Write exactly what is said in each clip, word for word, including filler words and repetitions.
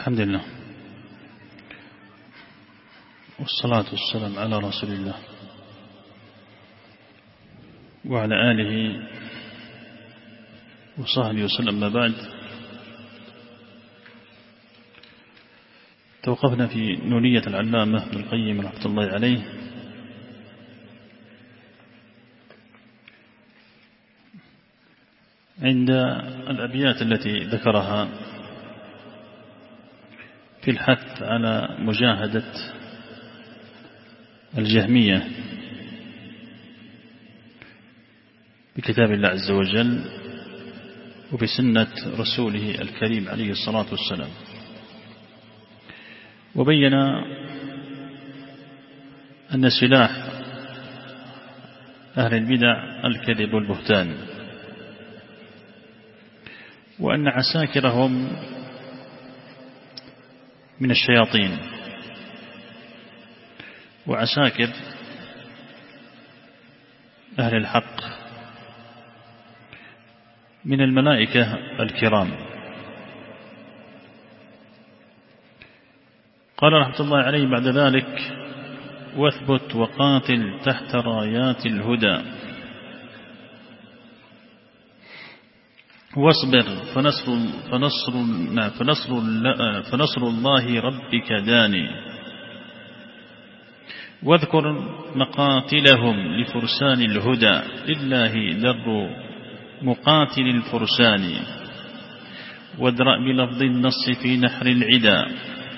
الحمد لله والصلاة والسلام على رسول الله وعلى آله وصحبه وسلم. ما بعد، توقفنا في نونية العلامة ابن القيم رحمة الله عليه عند الأبيات التي ذكرها في الحث على مجاهدة الجهمية بكتاب الله عز وجل وبسنة رسوله الكريم عليه الصلاة والسلام، وبين أن سلاح أهل البدع الكذب والبهتان، وأن عساكرهم من الشياطين، وعساكر أهل الحق من الملائكة الكرام. قال رحمة الله عليه بعد ذلك: واثبت وقاتل تحت رايات الهدى، واصبر فنصر, فنصر, فنصر, فنصر الله ربك داني، واذكر مقاتلهم لفرسان الهدى، لله در مقاتل الفرسان، وادرأ بلفظ النص في نحر العدا،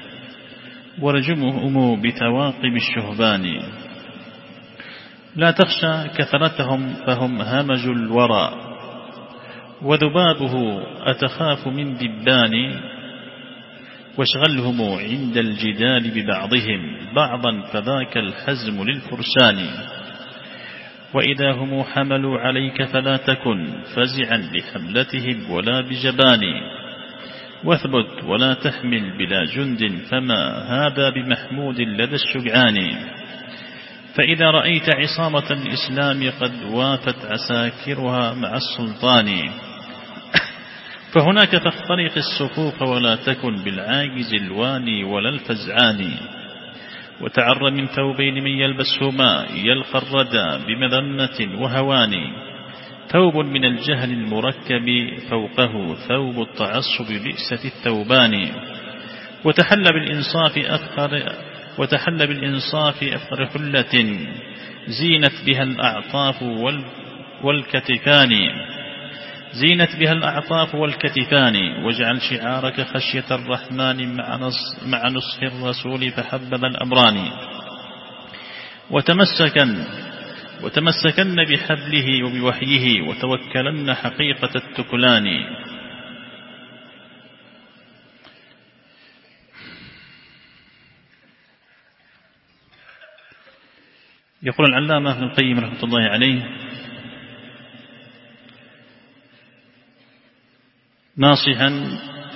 ورجمهم بثواقب الشهبان، لا تخشى كثرتهم فهم همج الورى، وذبابه أتخاف من دبان، واشغلهم عند الجدال ببعضهم بعضا فذاك الحزم للفرسان، وإذا هم حملوا عليك فلا تكن فزعا لحملتهم ولا بجبان، واثبت ولا تحمل بلا جند فما هذا بمحمود لدى الشجعان، فإذا رأيت عصامة الإسلام قد وافت عساكرها مع السلطان، فهناك فاخترق الصفوف ولا تكن بالعاجز الواني ولا الفزعان، وتعر من ثوبين من يلبسهما يلقى الردى بمذمة وهوان، ثوب من الجهل المركب فوقه ثوب التعصب بئسة الثوبان، وتحل بالإنصاف أفخر وتحل بالإنصاف أفخر حلة زينت بها الأعطاف والكتفان زينت بها الأعطاف والكتفان، واجعل شعارك خشية الرحمن مع نص مع نصح الرسول فحبب الأمران، وتمسكن وتمسكن بحبله وبوحيه، وتوكلن حقيقة التكلان. يقول العلامة ابن القيم رحمة الله عليه: ناصحا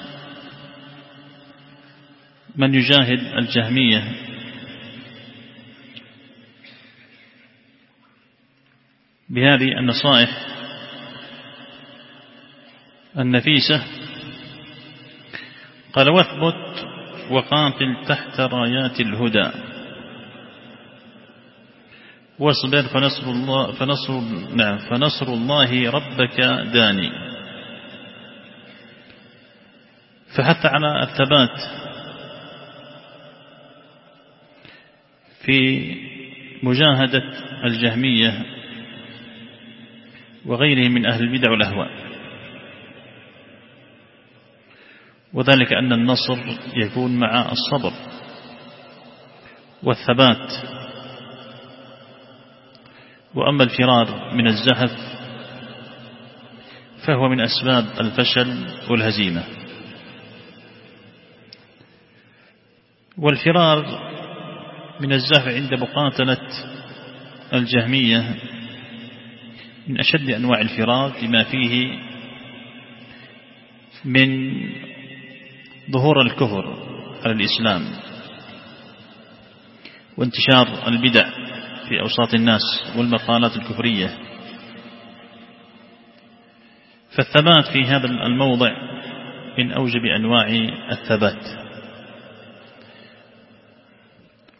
من يجاهد الجهمية بهذه النصائح النفيسة. قال: واثبت وقاتل تحت رايات الهدى، واصبر فنصر الله, فنصر, نعم فنصر الله ربك داني. فحتى على الثبات في مجاهدة الجهمية وغيرهم من أهل البدع والأهواء، وذلك أن النصر يكون مع الصبر والثبات، وأما الفرار من الزحف فهو من أسباب الفشل والهزيمة. والفرار من الزحف عند مقاتلة الجهمية من أشد أنواع الفرار، لما فيه من ظهور الكفر على الإسلام وانتشار البدع في أوساط الناس والمقالات الكفرية. فالثبات في هذا الموضع من أوجب أنواع الثبات.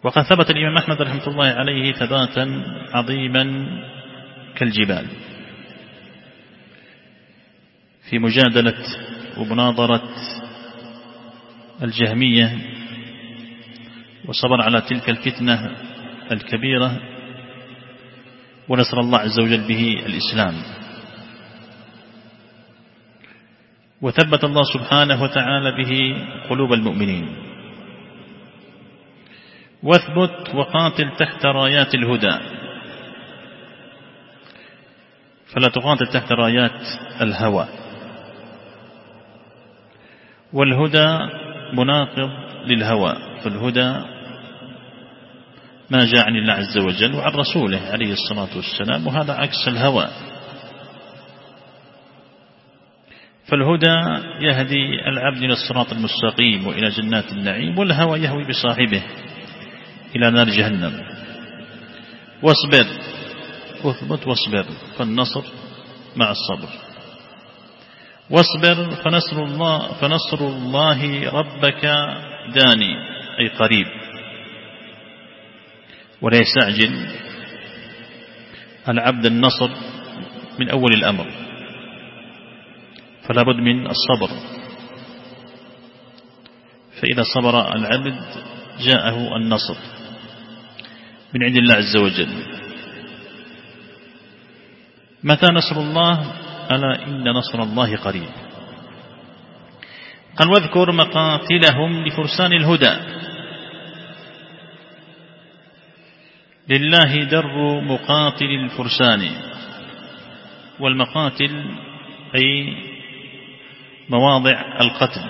وقد ثبت الإمام أحمد رحمة الله عليه ثباتا عظيما كالجبال في مجادلة ومناظرة الجهمية، وصبر على تلك الفتنة الكبيرة، ونصر الله عز وجل به الإسلام. وثبت الله سبحانه وتعالى به قلوب المؤمنين. واثبت وقاتل تحت رايات الهدى، فلا تقاتل تحت رايات الهوى، والهدى مناقض للهوى، فالهدى ما جاء عن الله عز وجل وعن رسوله عليه الصلاة والسلام، وهذا عكس الهوى. فالهدى يهدي العبد إلى الصراط المستقيم وإلى جنات النعيم، والهوى يهوي بصاحبه إلى نار جهنم. واصبر، واثبت واصبر، فالنصر مع الصبر. واصبر فنصر الله, فنصر الله ربك داني، أي قريب، ولا يستعجل العبد النصر من أول الأمر، فلا بد من الصبر. فإذا صبر العبد جاءه النصر من عند الله عز وجل. متى نصر الله؟ ألا إن نصر الله قريب. قال واذكر مقاتلهم لفرسان الهدى، لله در مقاتل الفرسان. والمقاتل أي مواضع القتل،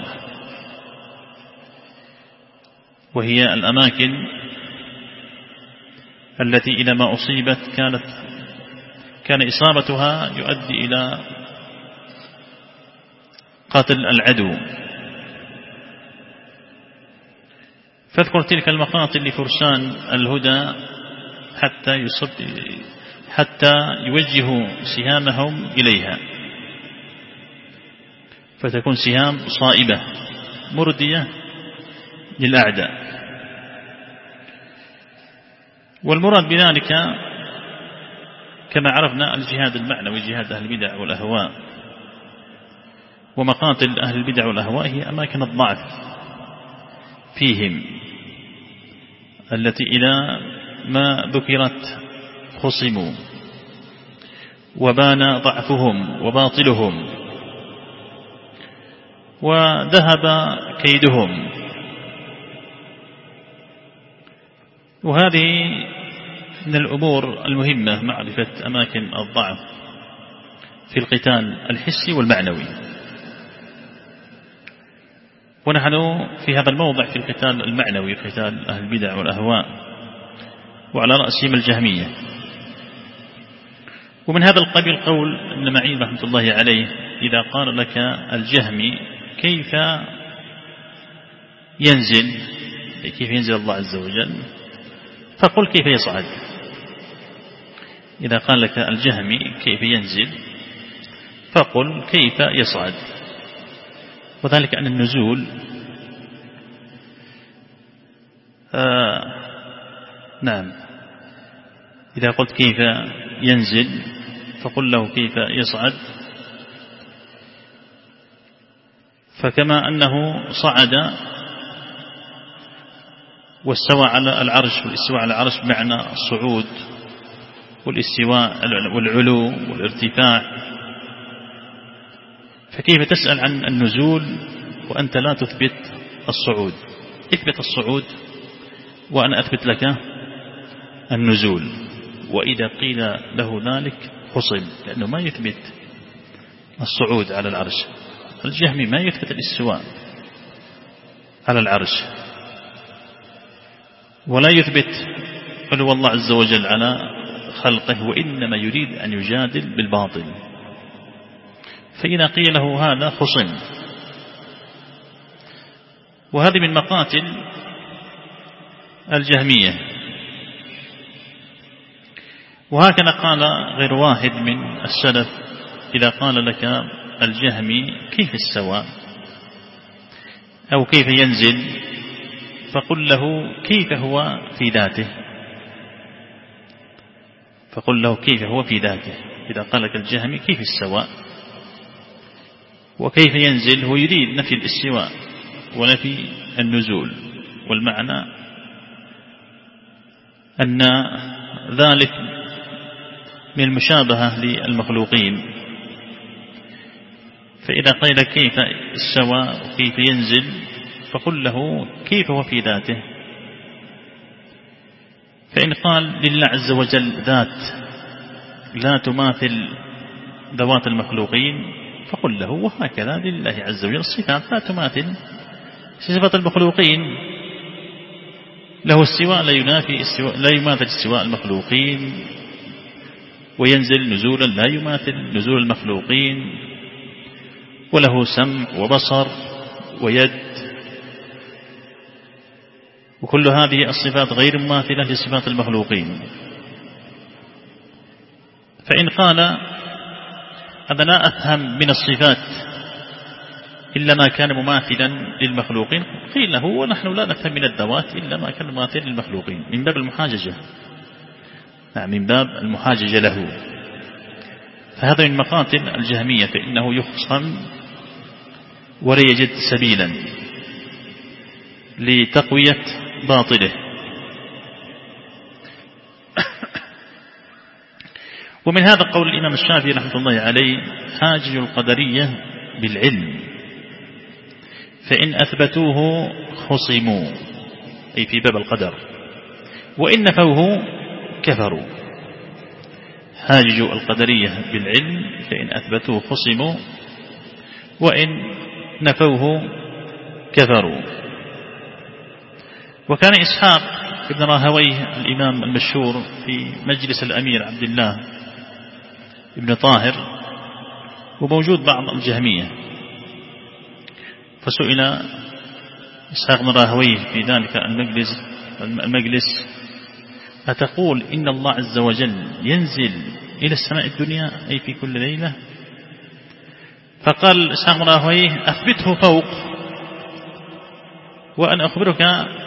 وهي الأماكن التي إذا ما أصيبت كانت كان إصابتها يؤدي إلى قتل العدو. فاذكر تلك المقاتل لفرسان الهدى حتى يصب حتى يوجهوا سهامهم إليها، فتكون سهام صائبة مردية للأعداء. والمراد بذلك كما عرفنا الجهاد المعنوي، جهاد أهل البدع والأهواء. ومقاتل أهل البدع والأهواء هي أماكن الضعف فيهم، التي إذا ما ذكرت خصموا وبان ضعفهم وباطلهم وذهب كيدهم. وهذه من الأمور المهمة، معرفة أماكن الضعف في القتال الحسي والمعنوي. ونحن في هذا الموضع في القتال المعنوي، قتال أهل البدع والأهواء، وعلى رأسهم الجهمية. ومن هذا القبيل قول ابن معين رحمة الله عليه: إذا قال لك الجهمي كيف ينزل كيف ينزل الله عز وجل، فقل كيف يصعد. إذا قال لك الجهمي كيف ينزل فقل كيف يصعد. وذلك أن النزول آه نعم إذا قلت كيف ينزل فقل له كيف يصعد، فكما أنه صعد واستوى على العرش، والاستواء على العرش بمعنى الصعود والاستواء والعلو والارتفاع، فكيف تسأل عن النزول وأنت لا تثبت الصعود؟ اثبت الصعود وأنا أثبت لك النزول. وإذا قيل له ذلك خصم، لأنه ما يثبت الصعود على العرش. الجهمي ما يثبت الاستواء على العرش، ولا يثبت علو الله عز وجل على خلقه، وإنما يريد أن يجادل بالباطل. فإذا قيل له هذا خصم. وهذه من مقاتل الجهمية. وهكذا قال غير واحد من السلف: إذا قال لك الجهمي كيف استوى أو كيف ينزل فقل له كيف هو في ذاته فقل له كيف هو في ذاته إذا قال لك الجهمي كيف السواء وكيف ينزل، هو يريد نفي الاستواء ونفي النزول، والمعنى أن ذلك من المشابهة للمخلوقين. فإذا قيل كيف السواء وكيف ينزل فقل له كيف هو في ذاته. فإن قال لله عز وجل ذات لا تماثل ذوات المخلوقين فقل له وهكذا لله عز وجل الصفات لا تماثل صفات المخلوقين، له استواء لا ينافي استواء لا يماثل استواء المخلوقين، وينزل نزولا لا يماثل نزول المخلوقين، وله سمع وبصر ويد، وكل هذه الصفات غير مماثلة لصفات المخلوقين. فإن قال أنا لا أفهم من الصفات إلا ما كان مماثلا للمخلوقين قيل له ونحن لا نفهم من الذوات إلا ما كان مماثلا للمخلوقين، من باب المحاججة، نعم من باب المحاججة له. فهذا من مقاتل الجهمية، فإنه يخصم ولا يجد سبيلا لتقوية باطله. ومن هذا قول الإمام الشافعي رحمة الله عليه حاجج القدرية بالعلم فإن أثبتوه خصموا، أي في باب القدر، وإن نفوه كفروا. حاجج القدرية بالعلم فإن أثبتوه خصموا وإن نفوه كفروا. وكان إسحاق ابن راهويه الإمام المشهور في مجلس الأمير عبد الله ابن طاهر، وموجود بعض الجهمية، فسئل إسحاق بن راهويه في ذلك المجلس المجلس أتقول إن الله عز وجل ينزل إلى السماء الدنيا أي في كل ليلة؟ فقال إسحاق بن راهويه أثبته فوق وأنا أخبرك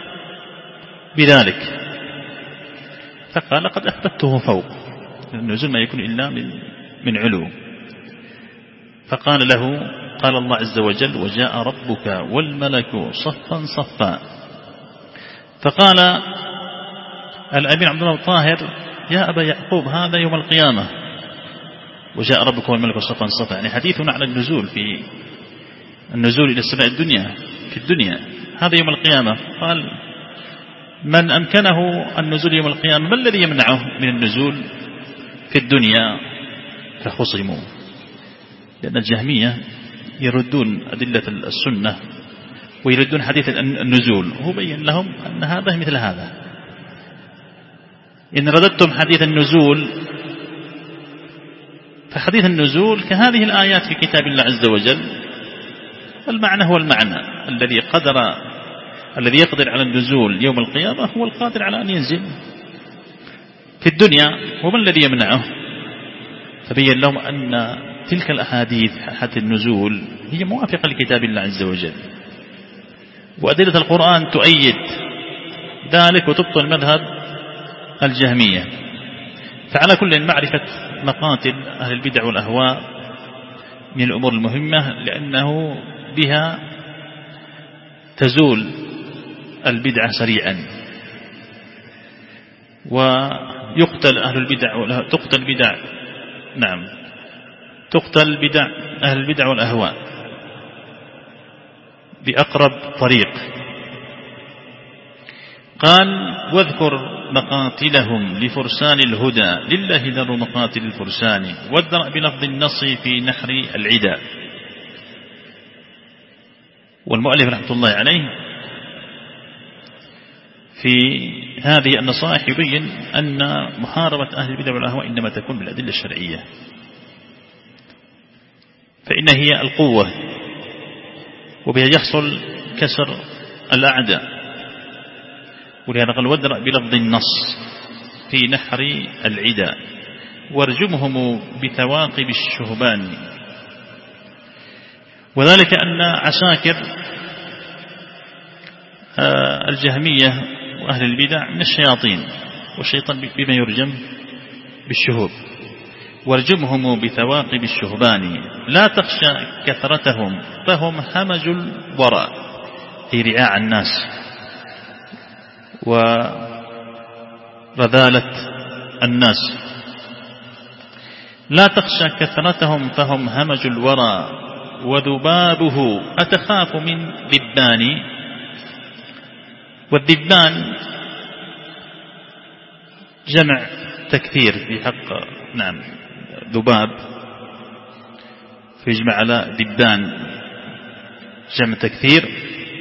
بذلك. فقال لقد أثبته فوق، النزول ما يكون إلا من من علو. فقال له قال الله عز وجل وجاء ربك والملك صفا صفا. فقال الأمير عبد الله الطاهر يا أبا يعقوب هذا يوم القيامة، وجاء ربك والملك صفا صفا، يعني حديثنا على النزول في النزول إلى السماء الدنيا في الدنيا، هذا يوم القيامة. قال من أمكنه النزول يوم القيامة ما الذي يمنعه من النزول في الدنيا؟ فخصموا، لأن الجهمية يردون أدلة السنة ويردون حديث النزول، هو بين لهم أن هذا مثل هذا. إن رددتم حديث النزول فحديث النزول كهذه الآيات في كتاب الله عز وجل، والمعنى هو المعنى الذي قدر الذي يقدر على النزول يوم القيامة هو القادر على أن ينزل في الدنيا، وما الذي يمنعه؟ فبين لهم أن تلك الأحاديث حتى النزول هي موافقة لكتاب الله عز وجل، وأدلة القرآن تؤيد ذلك وتبطل مذهب الجهمية. فعلى كل معرفة مقاتل أهل البدع والأهواء من الأمور المهمة، لأنه بها تزول البدعة سريعا، ويقتل أهل البدع تقتل بدع نعم تقتل بدع أهل البدع والأهواء بأقرب طريق. قال واذكر مقاتلهم لفرسان الهدى لله ذر مقاتل الفرسان وادرأ بلفظ النص في نحر العدا. والمؤلف رحمة الله عليه في هذه النصائح يبين أن محاربة أهل البدع والأهواء إنما تكون بالأدلة الشرعية، فإن هي القوة وبها يحصل كسر الأعداء. ولهذا قال وادرأ بلفظ النص في نحر العدا وارجمهم بثواقب الشهبان. وذلك أن عساكر الجهمية وأهل البدع من الشياطين، والشيطان بما يرجم بالشهوب، وارجمهم بثواقب الشهبان، لا تخشى كثرتهم فهم همج الورى، في رعاع الناس ورذالة الناس. لا تخشى كثرتهم فهم همج الورى، وذبابه أتخاف من ذبان. والذبان جمع تكثير في حق نعم ذباب، فيجمع على ذبان جمع تكثير،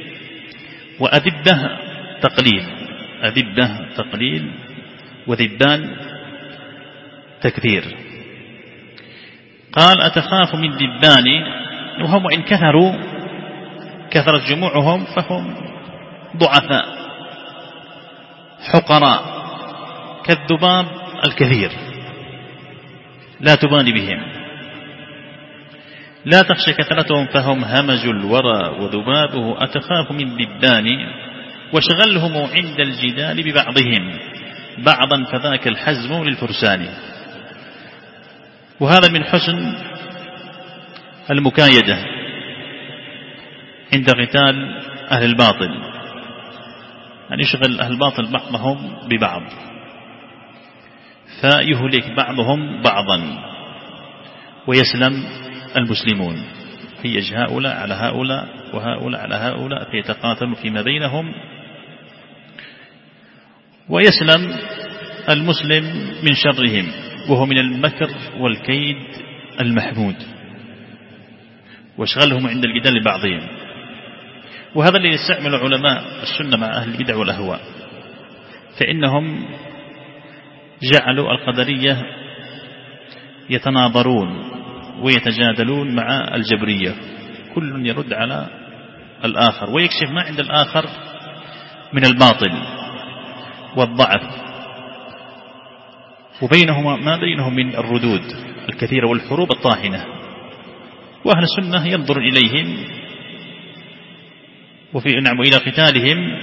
وأذبه تقليل، أذبه تقليل وذبان تكثير. قال أتخاف من ذبان، وهم وإن كثروا كثرت جموعهم فهم ضعفاء حقراء كالذباب الكثير، لا تبالي بهم. لا تخشى كثرتهم فهم همج الورى، وذبابه أتخاف من ذبان، وشغلهم عند الجدال ببعضهم بعضا فذاك الحزم للفرسان. وهذا من حسن المكايدة عند قتال أهل الباطل، أن يشغل أهل الباطل بعضهم ببعض فيهلك بعضهم بعضا ويسلم المسلمون، فيج هؤلاء على هؤلاء وهؤلاء على هؤلاء فيتقاتلوا فيما بينهم، ويسلم المسلم من شرهم، وهو من المكر والكيد المحمود، واشغلهم عند الجدال لبعضهم. وهذا اللي يستعمل علماء السنة مع أهل البدع والأهواء، فإنهم جعلوا القدرية يتناظرون ويتجادلون مع الجبرية، كل يرد على الآخر ويكشف ما عند الآخر من الباطل والضعف، وبينهما ما بينهم من الردود الكثيرة والحروب الطاحنة. وأهل السنة ينظر إليهم وفي نعم إلى قتالهم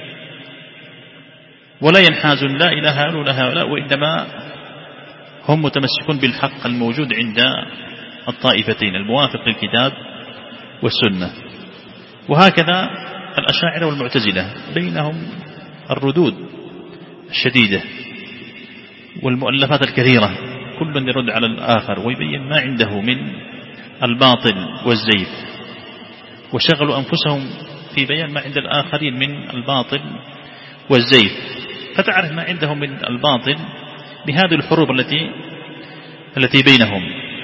ولا ينحازون لا إلى هؤلاء ولا هؤلاء، وإنما هم متمسكون بالحق الموجود عند الطائفتين الموافق للكتاب والسنة. وهكذا الأشاعرة والمعتزلة بينهم الردود الشديدة والمؤلفات الكثيرة، كل يرد على الآخر ويبين ما عنده من الباطل والزيف، وشغلوا أنفسهم في بيان ما عند الآخرين من الباطل والزيف، فتعرف ما عندهم من الباطل بهذه الحروب التي التي بينهم.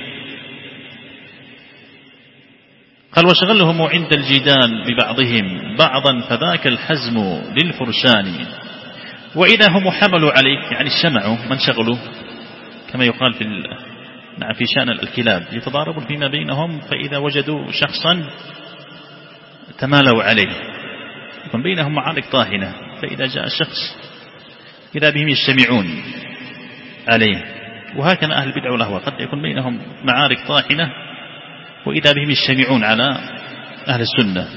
قال وشغلهم عند الجدال ببعضهم بعضا فذاك الحزم للفرسان. وإذا هم حملوا عليك يعني سمعوا من شغلوا، كما يقال في نعم في شأن الكلاب يتضاربون فيما بينهم، فإذا وجدوا شخصا تمالوا عليه، يكون بينهم معارك طاحنة، فإذا جاء الشخص إذا بهم يجتمعون عليه. وهكذا أهل البدع والأهواء قد يكون بينهم معارك طاحنة وإذا بهم يجتمعون على أهل السنة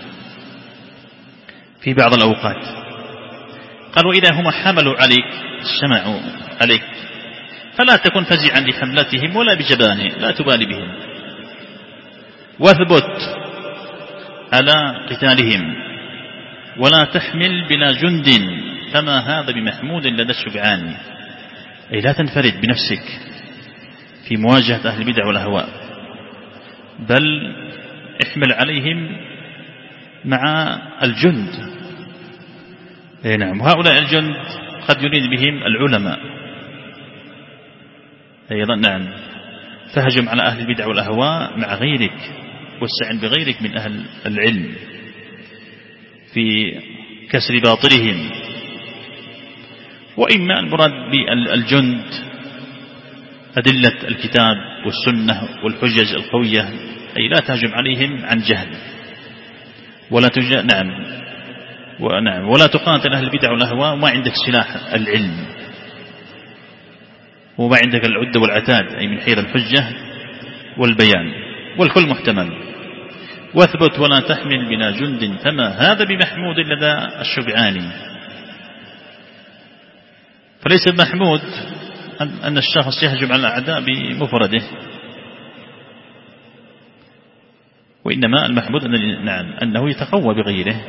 في بعض الأوقات. قال وإذا هم حملوا عليك سمعوا عليك فلا تكن فزعا لحملتهم ولا بجبانه، لا تبالي بهم، واثبت على قتالهم ولا تحمل بلا جند، فما هذا بمحمود لدى الشبعان. أي لا تنفرد بنفسك في مواجهة أهل البدع والأهواء، بل احمل عليهم مع الجند. أي نعم، وهؤلاء الجند قد يريد بهم العلماء أيضا. نعم، فهجم على أهل البدع والأهواء مع غيرك، واستعن بغيرك من أهل العلم في كسر باطلهم. وإما المراد بالجند أدلة الكتاب والسنة والحجج القوية، أي لا تهجم عليهم عن جهل ولا تجا نعم ونعم ولا تقاتل أهل البدع والأهواء وما عندك سلاح العلم وما عندك العدة والعتاد، أي من حيث الحجة والبيان، والكل محتمل. واثبت ولا تحمل بلا جند فما هذا بمحمود لدى الشبعاني. فليس بمحمود أن الشخص يهجم على الأعداء بمفرده، وإنما المحمود أن نعم أنه يتقوى بغيره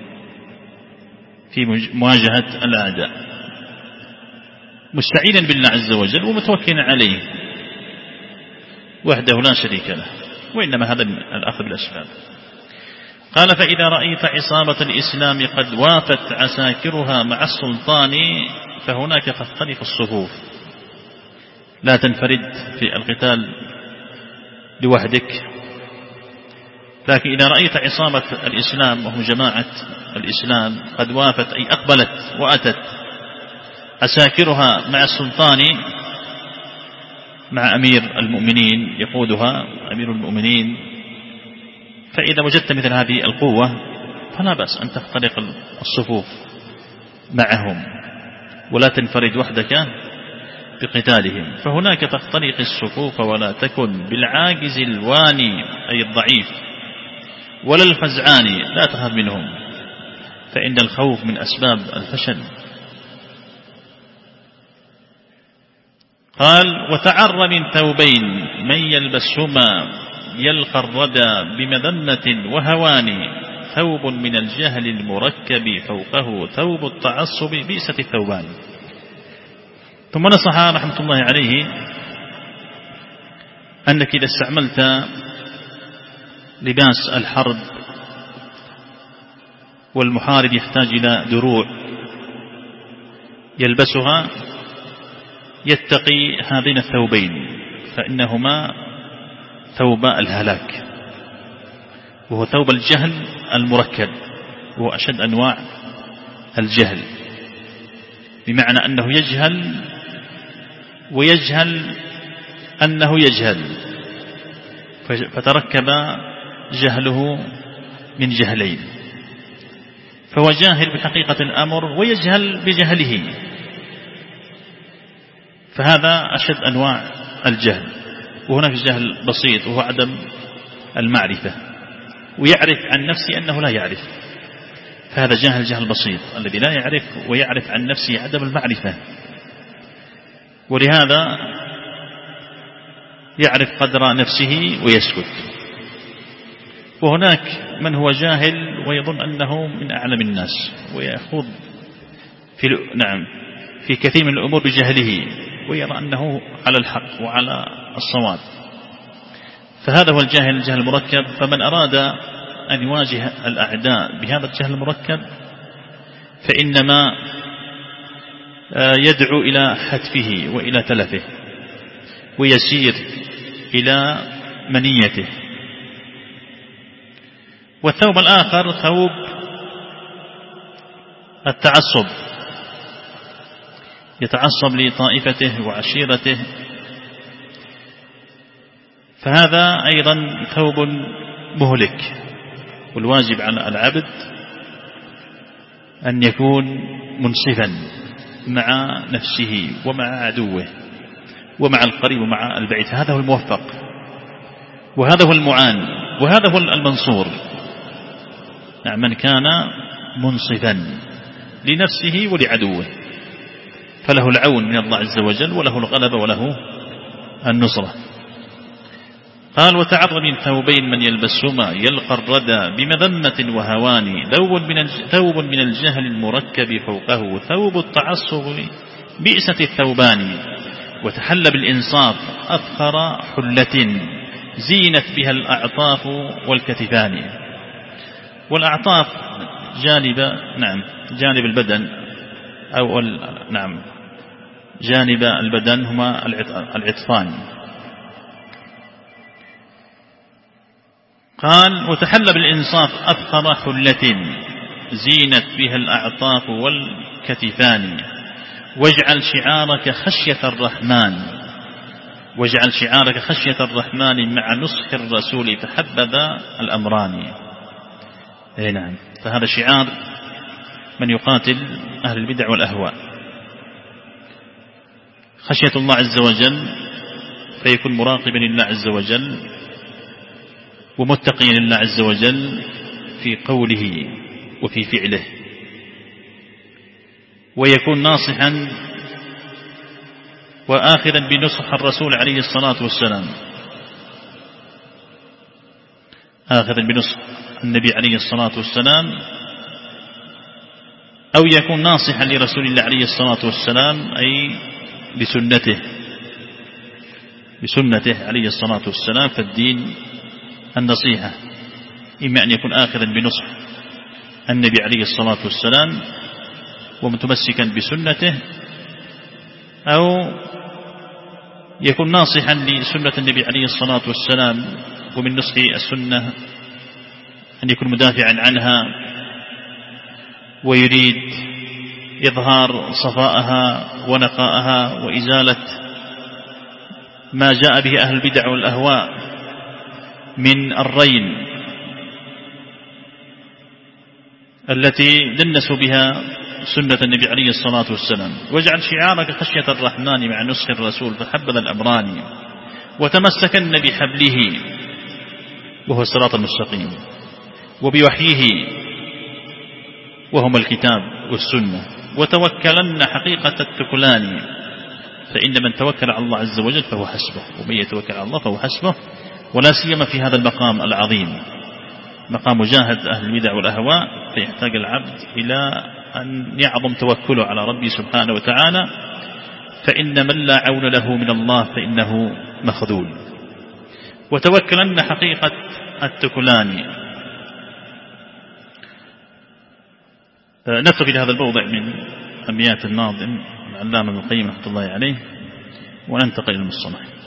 في مواجهة الأعداء مستعينا بالله عز وجل ومتوكلا عليه وحده لا شريك له، وإنما هذا الأخذ بالأسباب. قال فإذا رأيت عصابة الإسلام قد وافت عساكرها مع السلطان فهناك تختلف الصفوف، لا تنفرد في القتال لوحدك، لكن إذا رأيت عصابة الإسلام وهم جماعة الإسلام قد وافت أي أقبلت وأتت عساكرها مع السلطان، مع أمير المؤمنين يقودها أمير المؤمنين، فإذا وجدت مثل هذه القوة فلا بأس أن تخترق الصفوف معهم ولا تنفرد وحدك بقتالهم. فهناك تخترق الصفوف ولا تكن بالعاجز الواني أي الضعيف ولا الفزعان لا تخاف منهم، فإن الخوف من أسباب الفشل. قال وتعر من ثوبين من يلبسهما يلقى الردى بمذمة وهوان، ثوب من الجهل المركب فوقه ثوب التعصب بئست الثوبان. ثم نصح رحمة الله عليه أنك إذا استعملت لباس الحرب والمحارب يحتاج إلى دروع يلبسها يتقي هذين الثوبين، فإنهما ثوب الهلاك، وهو ثوب الجهل المركب، وهو أشد أنواع الجهل، بمعنى أنه يجهل ويجهل أنه يجهل، فتركب جهله من جهلين، فهو جاهل بحقيقة الأمر ويجهل بجهله، فهذا أشد أنواع الجهل. وهناك جهل بسيط وهو عدم المعرفة، ويعرف عن نفسه أنه لا يعرف، فهذا جاهل جهل بسيط الذي لا يعرف ويعرف عن نفسه عدم المعرفة، ولهذا يعرف قدر نفسه ويسكت. وهناك من هو جاهل ويظن أنه من أعلم الناس ويخوض في نعم في كثير من الأمور بجهله ويرى أنه على الحق وعلى الصواب، فهذا هو الجاهل الجهل المركب. فمن أراد أن يواجه الأعداء بهذا الجهل المركب فإنما يدعو إلى حتفه وإلى تلفه ويسير إلى منيته. والثوب الآخر ثوب التعصب، يتعصب لطائفته وعشيرته، فهذا أيضا ثوب مهلك. والواجب على العبد أن يكون منصفا مع نفسه ومع عدوه ومع القريب ومع البعيد، هذا هو الموفق وهذا هو المعان وهذا هو المنصور. نعم من كان منصفا لنفسه ولعدوه فله العون من الله عز وجل وله الغلبة وله النصرة. قال وتعر من ثوبين من يلبسهما يلقى الردى بمذمة وهوان، ثوب من الجهل المركب فوقه ثوب التعصب بئست الثوبان، وتحل بالإنصاف أفخر حلة زينت بها الأعطاف والكتفان. والأعطاف جانب نعم جانب البدن أو نعم جانب البدن هما العطفان. قال وتحل بالإنصاف أفخر حلة زينت بها الأعطاف والكتفان، واجعل شعارك خشية الرحمن واجعل شعارك خشية الرحمن مع نصح الرسول فحبذا الأمران. أي نعم، فهذا شعار من يقاتل أهل البدع والأهواء، خشية الله عز وجل، فيكون مراقبا لله عز وجل ومتقيا لله عز وجل في قوله وفي فعله، ويكون ناصحا وآخذا بنصح الرسول عليه الصلاة والسلام، آخذا بنصح النبي عليه الصلاة والسلام، أو يكون ناصحا لرسول الله عليه الصلاة والسلام أي بسنته بسنته عليه الصلاة والسلام. فالدين النصيحة، إما أن يكون آخذا بنصح النبي عليه الصلاة والسلام ومتمسكا بسنته، أو يكون ناصحا لسنة النبي عليه الصلاة والسلام، ومن نصح السنة أن يكون مدافعا عنها ويريد إظهار صفاءها ونقاءها وإزالة ما جاء به أهل البدع والأهواء من الرين التي دنسوا بها سنة النبي عليه الصلاة والسلام. واجعل شعارك خشية الرحمن مع نصح الرسول فحبذا الأمران، وتمسكن بحبله وهو الصراط المستقيم، وبوحيه وهما الكتاب والسنة، وتوكلن حقيقة التكلان، فإن من توكل على الله عز وجل فهو حسبه، ومن يتوكل على الله فهو حسبه. ولا سيما في هذا المقام العظيم، مقام مجاهدة أهل البدع والأهواء، فيحتاج العبد إلى أن يعظم توكله على ربه سبحانه وتعالى، فإن من لا عون له من الله فإنه مخذول. وتوكلن حقيقة التكلان. نكتفي لهذا الموضع من أبيات الناظم العلامة ابن القيم رحمة الله عليه، وننتقل إلى المصطلح.